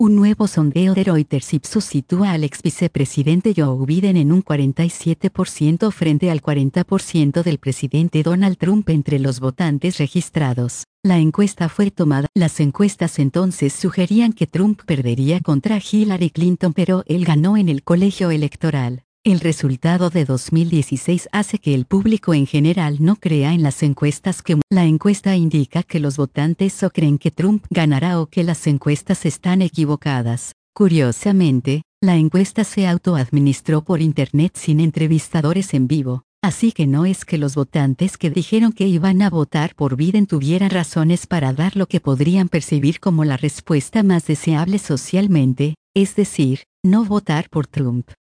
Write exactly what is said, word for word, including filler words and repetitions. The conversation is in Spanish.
Un nuevo sondeo de Reuters Ipsos sitúa al ex vicepresidente Joe Biden en un cuarenta y siete por ciento frente al cuarenta por ciento del presidente Donald Trump entre los votantes registrados. La encuesta fue tomada. Las encuestas entonces sugerían que Trump perdería contra Hillary Clinton, pero él ganó en el colegio electoral. El resultado de dos mil dieciséis hace que el público en general no crea en las encuestas que la encuesta indica que los votantes o creen que Trump ganará o que las encuestas están equivocadas. Curiosamente, la encuesta se autoadministró por internet sin entrevistadores en vivo, así que no es que los votantes que dijeron que iban a votar por Biden tuvieran razones para dar lo que podrían percibir como la respuesta más deseable socialmente, es decir, no votar por Trump.